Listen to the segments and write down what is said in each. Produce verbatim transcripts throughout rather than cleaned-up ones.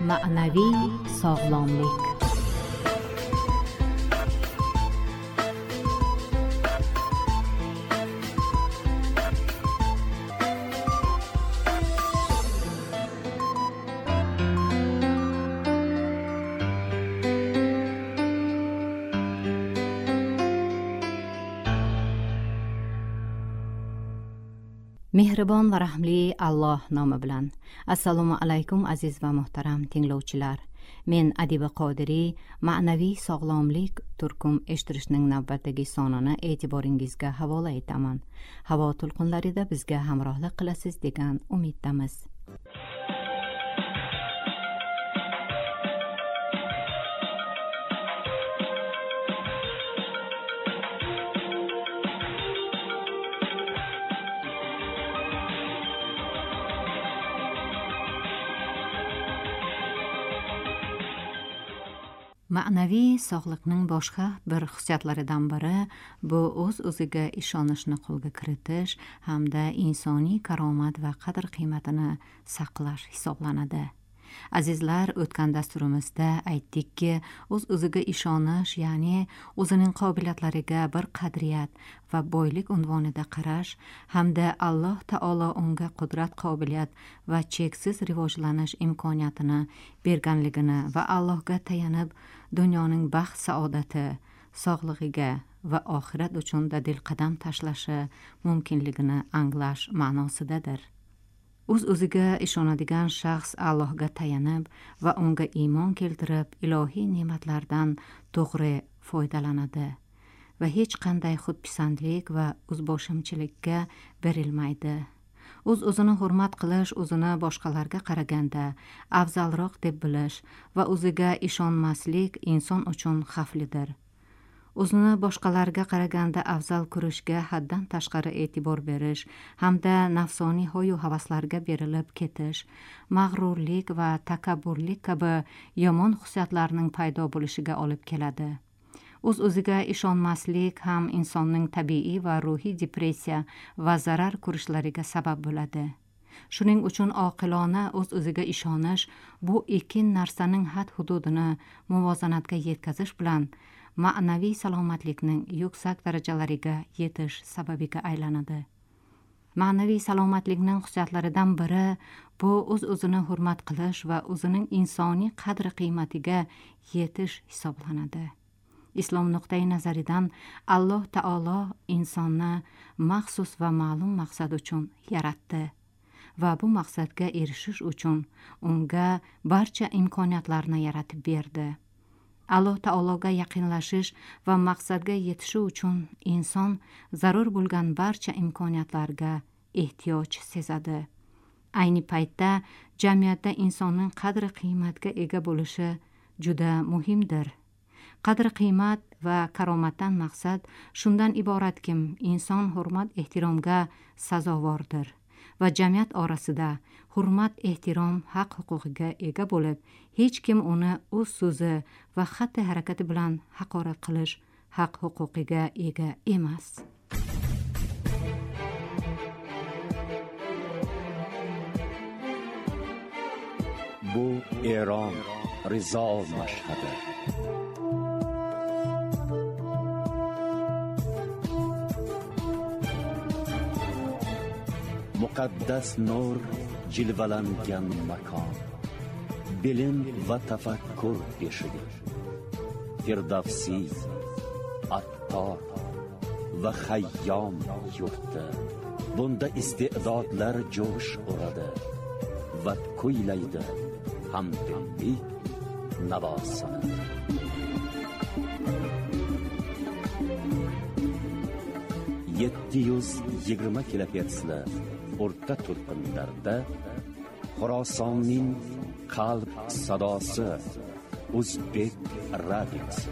ma'naviy sog'lomlik. Mehribon va rahmli Alloh nomi bilan. Assalomu alaykum aziz va muhtaram tinglovchilar. Men Adiba Qodiri ma'naviy sog'lomlik turkum eshittirishning navbatdagi sonini e'tiboringizga havola etaman. Havo to'lqinlarida bizga hamrohlik qilasiz degan umiddamiz. Ma'naviy sog'liqning boshqa bir xususiyatlaridan biri bu o'z-o'ziga ishonishni qo'lga kiritish hamda insoniy karomat va qadr-qiymatini saqlash hisoblanadi. Azizlar, o'tgan dasturimizda aytdikki, o'z-o'ziga ishonish, ya'ni o'zining qobiliyatlariga bir qadriyat va boylik unvonida qarash hamda Alloh taolo unga qudrat, qobiliyat va cheksiz rivojlanish imkoniyatini berganligini va Allohga tayanib dunyoning baxt saodati, sog'lig'iga va oxirat uchun dadil qadam tashlashi mumkinligini anglash ma'nosidadir. O'z-o'ziga ishonadigan shaxs Allohga tayanib va unga iymon keltirib, ilohiy ne'matlardan to'g'ri foydalanadi va hech qanday xudpisandlik va o'zboshimchilikka berilmaydi. O'z-o'zini hurmat qilish, o'zini boshqalarga qaraganda afzalroq deb bilish va o'ziga ishonmaslik inson uchun xavflidir. O'zini boshqalarga qaraganda afzal ko'rishga haddan tashqari e'tibor berish hamda nafsoniy hoyu havaslarga berilib ketish, mag'rurlik va takabburlik kabi yomon xususiyatlarning paydo bo'lishiga olib keladi. O'z-o'ziga ishonmaslik ham insonning tabiiy va ruhiy depressiya va zarar ko'rishlariga sabab bo'ladi. Shuning uchun oqilona o'z-o'ziga ishonish bu ikki narsaning had hududini muvozanatga yetkazish bilan ma'naviy salomatlikning yuksak darajalariga yetish sababiga aylanadi. Ma'naviy salomatlikning xususiyatlaridan biri bu o'z-o'zini hurmat qilish va o'zining insoniy qadr-qiymatiga yetish hisoblanadi. Islom nuqtai nazaridan Alloh taolo insonni maxsus va ma'lum maqsad uchun yaratdi va bu maqsadga erishish uchun unga barcha imkoniyatlarni yaratib berdi. Alloh taologa yaqinlashish va maqsadga yetishi uchun inson zarur bo'lgan barcha imkoniyatlarga ehtiyoj sezadi. Ayni paytda jamiyatda insonning qadr-qiymatga ega bo'lishi juda muhimdir. Qadr-qiymat va karomatdan maqsad shundan iboratki, inson hurmat, ehtiromga sazovordir va jamiyat orasida hurmat, ehtirom, haq huquqiga ega bo'lib, hech kim uni o'z so'zi va xatti harakati bilan haqorat qilish haq huquqiga ega emas. Bu Eron rizo mashhadi. Muqaddas nur jilvalangan makon, bilim va tafakkur beshigi, Firdavsi, Attor va Hayyom yurti. Bunda iste'dodlar jo'sh uradi va kuylaydi hamdillik navosini. yetti yuz yigirma kilohertzli o'rta to'lqinlarda Xorasonning qalb sadosi O'zbek radiosi.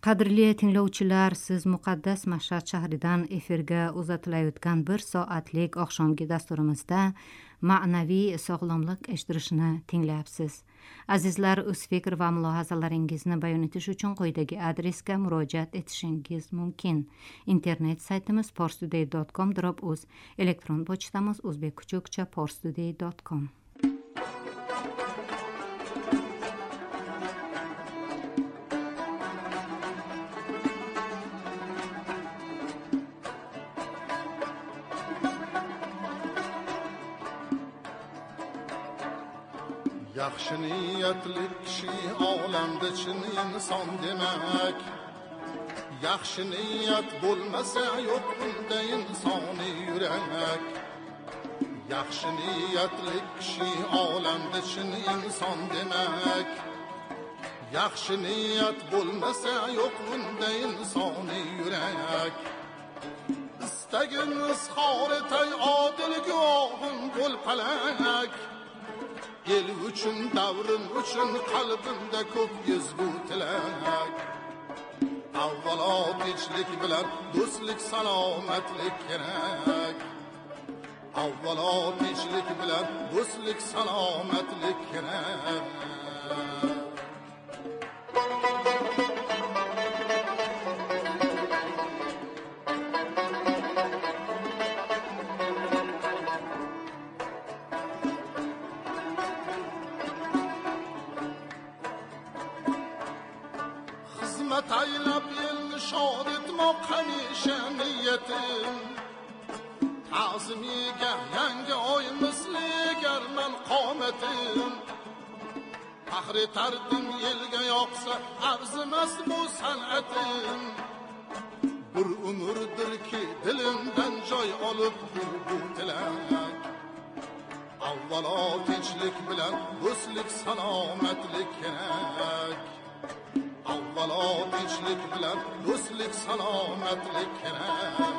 Qadrli tinglovchilar, siz muqaddas Mashhad shahridan efirga uzatilayotgan bir soatlik oqshomgi dasturimizda ma'naviy sog'lomlik eshittirishni tinglayapsiz. Azizlar, o'z fikr va mulohazalaringizni bayon etish uchun quyidagi adresga murojaat etishingiz mumkin. Internet saytimiz parstoday dot com drop uz, elektron pochtamiz o'zbekkuchukcha parstoday dot com. Yaxshi niyatli kishi olamda chin inson demak. Yaxshi niyat bo'lmasa yo'q unda insoniy yurak. Yaxshi niyatli kishi olamda chin inson demak. Yaxshi niyat bo'lmasa yo'q unda insoniy yurak. Istagin izhor etay odil guvohim bo'l palak. El uchun, davrim uchun qalbimda ko'p ezgu tilak. Avvalo tinchlik bilan do'stlik, salomatlik kerak. Avvalo tinchlik bilan do'stlik, salomatlik kerak. Taylab elni shod etmoq hamisha niyatim. Ta'zimiga yangi oy misli garman qomatim. Faxr etardim elga yoqsa arzimas bu san'atim. Bir umrdirki dilimdan joy olib bu tilak. Avvalo tinchlik bilan do'stlik, salomatlik kerak. Avvalo tinchlik bilan do'stlik, salomatlik kerak.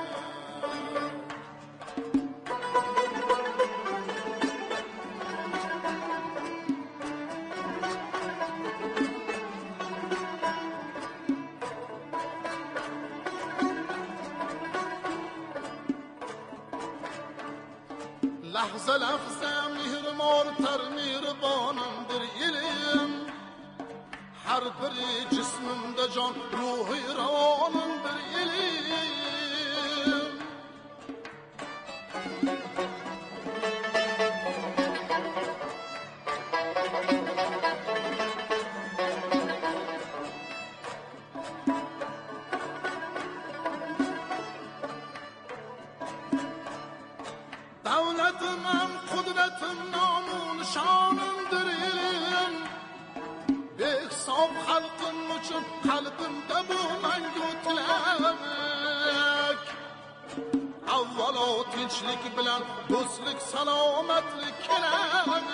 Lahza lahza mehrmor tar mehribonimdir elim. Har biri jismimda jon, ruhi ravonimdir elim. Davlatim ham qudratim nomun shonimdir elim. Behisob xalqim uchun qalbimda bu mangu tilak. Avvalo tinchlik bilan do'stlik, salomatlik kerak.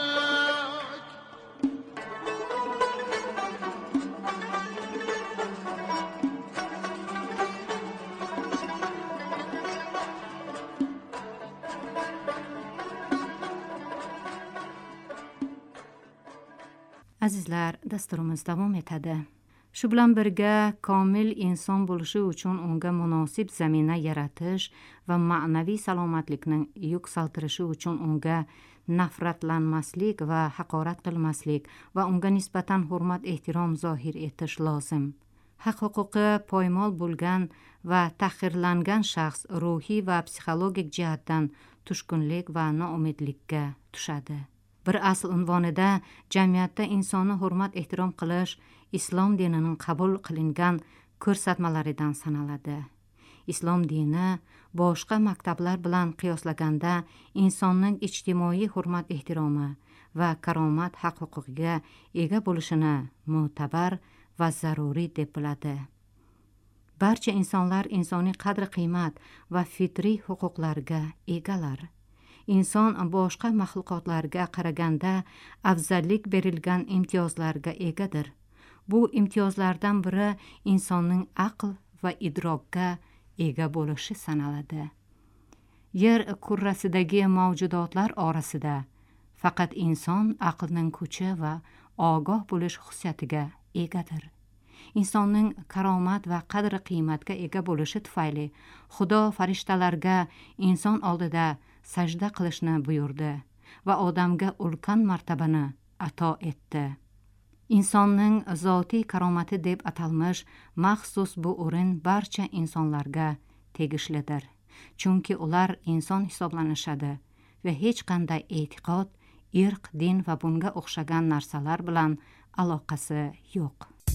Azizlar, dasturimiz davom etadi. Shu bilan birga komil inson bo'lishi uchun unga munosib zamina yaratish va ma'naviy salomatlikni yuksaltirishi uchun unga nafratlanmaslik va haqorat qilmaslik va unga nisbatan hurmat ehtirom zohir etish lozim. Haq huquqi poymol bo'lgan va tahqirlangan shaxs ruhiy va psixologik jihatdan tushkunlik va noumidlikka tushadi. Bir asl unvonida jamiyatda insonni hurmat ehtirom qilish islom dinining qabul qilingan ko'rsatmalaridan sanaladi. Islom dini boshqa maktablar bilan qiyoslaganda insonning ijtimoiy hurmat ehtiromi va karomat haq huquqiga ega bo'lishini mo'tabar va zaruriy deb biladi. Barcha insonlar insoniy qadr-qiymat va fitriy huquqlarga egalar. Inson boshqa maxluqotlarga qaraganda afzallik berilgan imtiyozlarga egadir. Bu imtiyozlardan biri insonning aql va idrokka ega bo'lishi sanaladi. Yer kurrasidagi mavjudotlar orasida faqat inson aqlning kuchi va ogoh bo'lish xususiyatiga egadir. insonning karomat va qadr qiymatga ega bo'lishi tufayli Xudo farishtalarga inson oldida sajda qilishni buyurdi va odamga ulkan martabani ato etdi. Insonning zotiy karomati deb atalmish maxsus bu o'rin barcha insonlarga tegishlidir. Chunki ular inson hisoblanishadi va hech qanday e'tiqod, irq, din va bunga o'xshagan narsalar bilan aloqasi yo'q.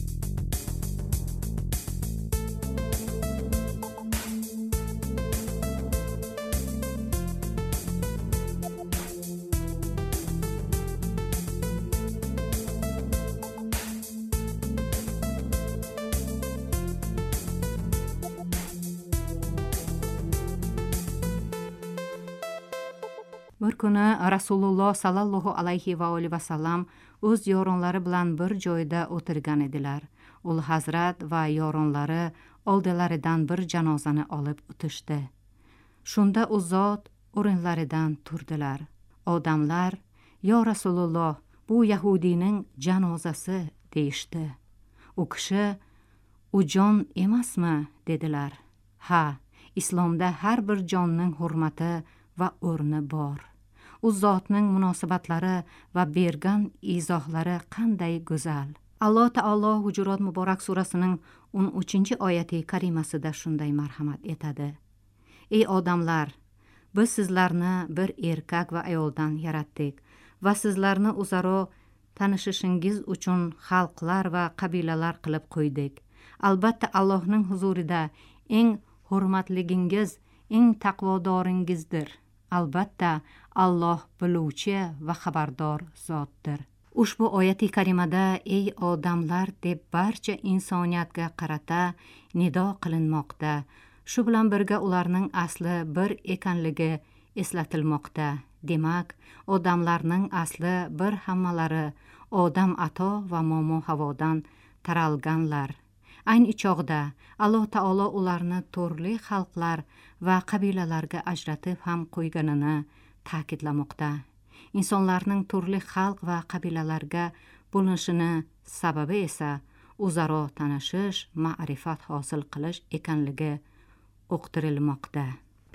Bir kuni Rasululloh sallallohu alayhi va alihi vasallam o'z yoronlari bilan bir joyda o'tirgan edilar. Ul Hazrat va yoronlari oldilaridan bir janozani olib o'tishdi. Shunda u zot o'rinlaridan turdilar. Odamlar, "Yo Rasululloh, bu yahudiyning janozasi" deyishdi. U kishi, "U jon emasmi?" dedilar. "Ha, islomda har bir jonning hurmati va o'rni bor. U zotning munosabatlari va bergan izohlari qanday go'zal." Alloh taolo Hujurat Muborak surasining o'n uchinchi oyati karimasida shunday marhamat etadi. "Ey odamlar, biz sizlarni bir erkak va ayoldan yaratdik va sizlarni o'zaro tanishishingiz uchun xalqlar va qabilalar qilib qo'ydik. Albatta Allohning huzurida eng hurmatligingiz eng taqvodoringizdir. Albatta Alloh biluvchi va xabardor zotdir." Ushbu oyati karimada "ey odamlar" deb barcha insoniyatga qarata nido qilinmoqda. Shu bilan birga ularning asli bir ekanligi eslatilmoqda. Demak, odamlarning asli bir hammalari Odam ato va momo havodan taralganlar. Ayni chog'da Alloh taolo ularni turli xalqlar va qabilalarga ajratib ham qo'yganini ta'kidlamoqda. Insonlarning turli xalq va qabilalarga bo'linishini sababi esa o'zaro tanishish, ma'rifat hosil qilish ekanligi uqtirilmoqda.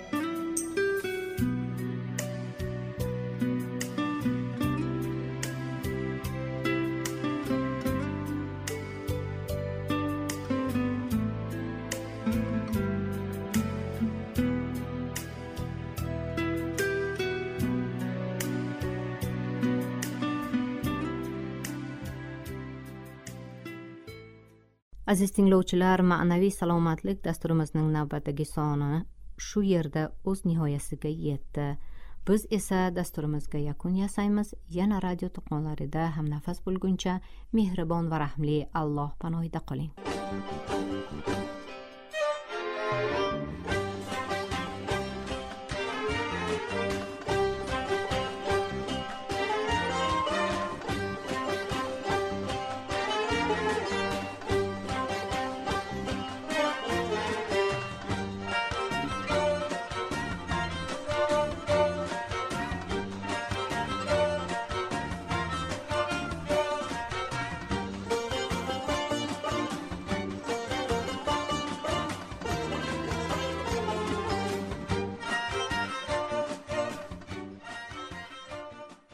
Aziz tinglovchilar, ma'naviy salomatlik dasturimizning navbatdagi soni shu yerda o'z nihoyasiga yetdi. Biz esa dasturimizga yakun yasaymiz. Yana radio to'qonlarida hamnafas bo'lguncha mehribon va rahmli Alloh panohida qoling.